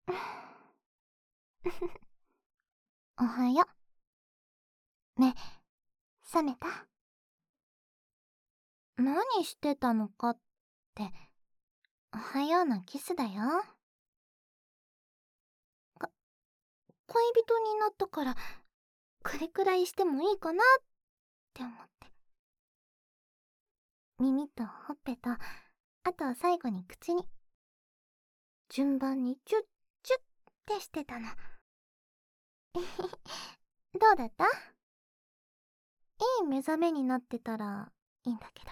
おはよう。目、覚めた？何してたのかって、おはようのキスだよ。か、恋人になったから、これくらいしてもいいかなって思って。耳とほっぺと、あと最後に口に、順番にチュッチュッってしてたの。どうだった？いい目覚めになってたらいいんだけど。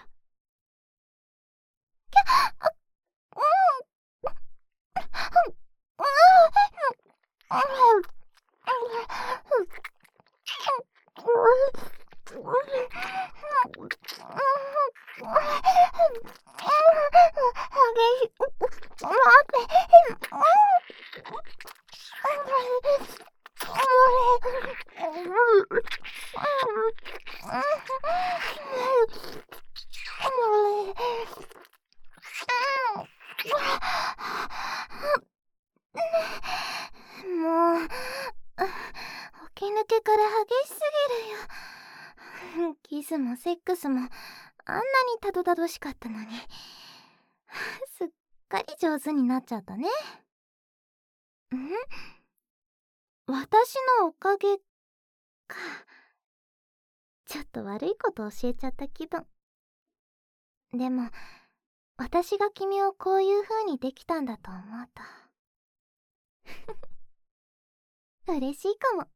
もう、起き抜けから激しすぎるよ。キスもセックスもあんなにたどたどしかったのに、すっかり上手になっちゃったね。私のおかげか。ちょっと悪いこと教えちゃった気分。でも、私が君をこういう風にできたんだと思うと嬉しいかも。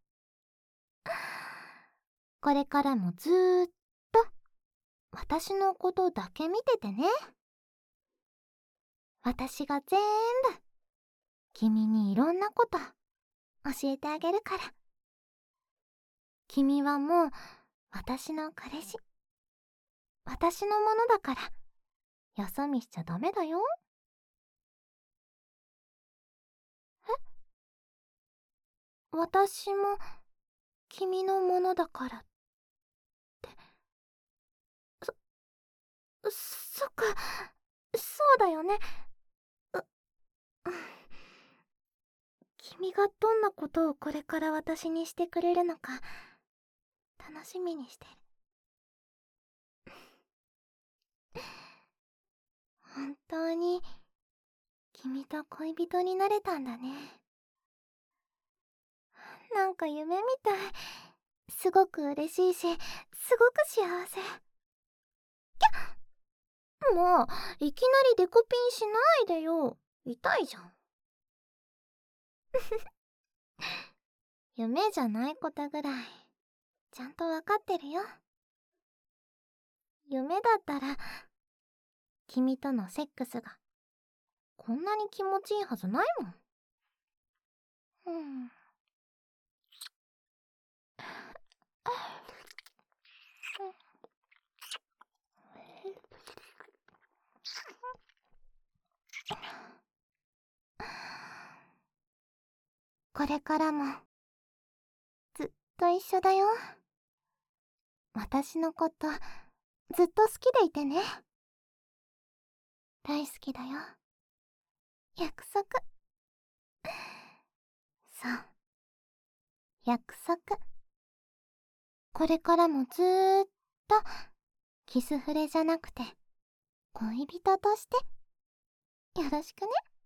これからもずーっと私のことだけ見ててね。私が全部君にいろんなこと教えてあげるから。君はもう私の彼氏、私のものだから、よそ見しちゃダメだよ。私も君のものだからって。そっか、そうだよね。君がどんなことをこれから私にしてくれるのか楽しみにしてる。本当に君と恋人になれたんだね。なんか夢みたい。すごく嬉しいし、すごく幸せ。もういきなりデコピンしないでよ。痛いじゃん。夢じゃないことぐらいちゃんとわかってるよ。夢だったら君とのセックスがこんなに気持ちいいはずないもん。これからもずっと一緒だよ。私のことずっと好きでいてね。大好きだよ。約束。そう、約束。これからもずーっとキスフレじゃなくて恋人としてよろしくね。